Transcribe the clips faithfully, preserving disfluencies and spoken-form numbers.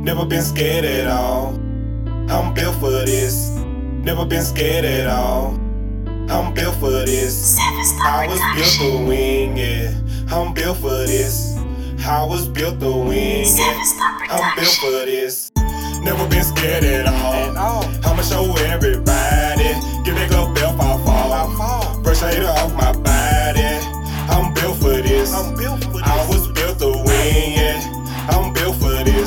Never been scared at all. I'm built for this. Never been scared at all. I'm built for this. I was built to win, yeah. I'm built for this. I was built to win, yeah. I'm built for this. Never been scared at all. I'ma show everybody. Give it up if I fall. Brush hater off my body. I'm built for this. I was built to win, yeah. I'm built for this.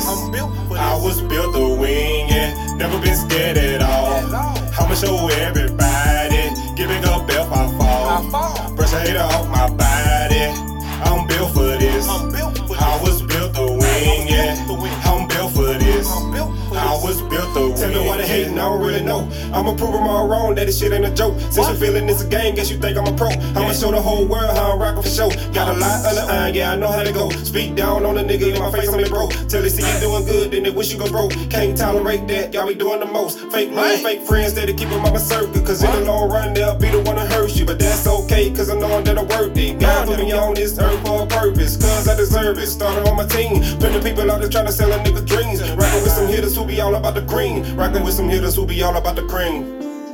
I was built to win, yeah. Never been scared at all. I'ma show everybody. Give it up if I fall. Brush hater off my body. I'm built for this. I was built to win, yeah. I'm built for this. I was built to win. Tell me why they hating, I don't really know. I'ma prove them all wrong, that this shit ain't a joke. Since you feeling it's a game, guess you think I'm a pro. I'ma show the whole world how I'm rockin' for show. Got a lot of the iron, yeah, I know how to go. Speak down on a nigga in my face, I'm in bro. Till they see you doing good, then they wish you go broke. Can't tolerate that, y'all be doing the most. Fake love, fake friends, that keep them on my circle. Cause in the long run, they'll be the one that hurts you. But that's okay, cause I know that I worth it. God put me on this earth for a purpose, cause I deserve it. Started on my team, plenty people out there trying to sell a nigga dreams. Rockin' with some hitters who be all about the cream. Rockin' with some hitters who be all about the cream.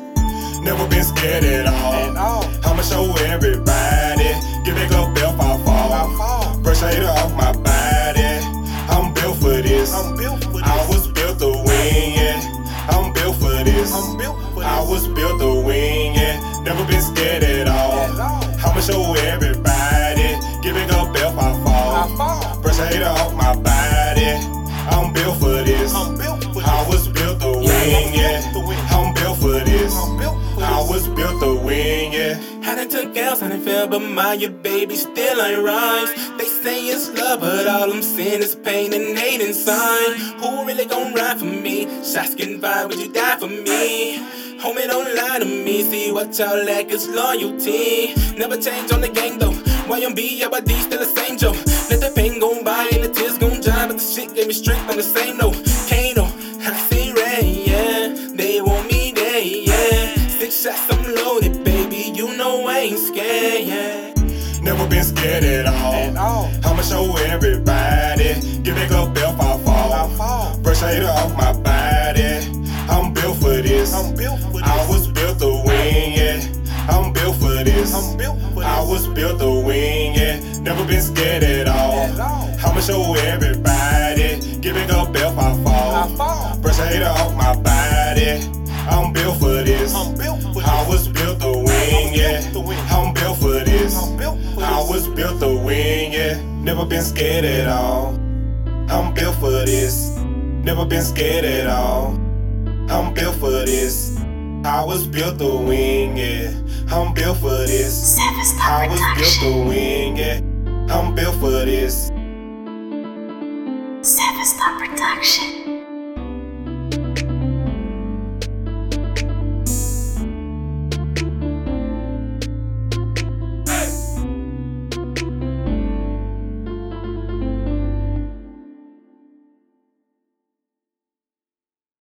Never been scared at all. I'ma show everybody. Give it up if I fall. Brush hater off my body. I'm built for this. I was built to win, yeah. I'm built for this. I was built to win, yeah. Never been scared at all. I'ma show everybody. Give it up if I fall. Brush hater off my body. I'm built for this. I was built to win, yeah. I'm built for this. I was built to win, yeah. I done took L's, I done fell, but my your baby still ain't rhymes. They say it's love, but all I'm seeing is pain and hate inside. Who really gon' ride for me? Shots getting fired, would you die for me? Homie, don't lie to me, see what y'all lack is loyalty. Never change on the gang though. Y M B, yeah, but D still the same Joe. Let the pain go by and the tears gon' dry, but the shit gave me strength on the same note. Kano, I see rain, yeah. They want me there, yeah. Six shots, I'm loaded, baby. You know I ain't scared, yeah. Never been scared at all. I'ma show everybody. Give it up if I fall. Brush hater off my body. I'm built for this. I was built to win, yeah. I'm built for this. I was built to win, yeah. Never been scared at all. I'ma show everybody. Give it up if I fall. Brush hater off my body. I'm built for this. I was built to win, yeah. I'm built for this. I was built to win, yeah. Never been scared at all. I'm built for this. Never been scared at all. I'm built for this. I was built to win, yeah. I'm built for this. I was built to win, yeah. I'm built for this. Seven Star Production.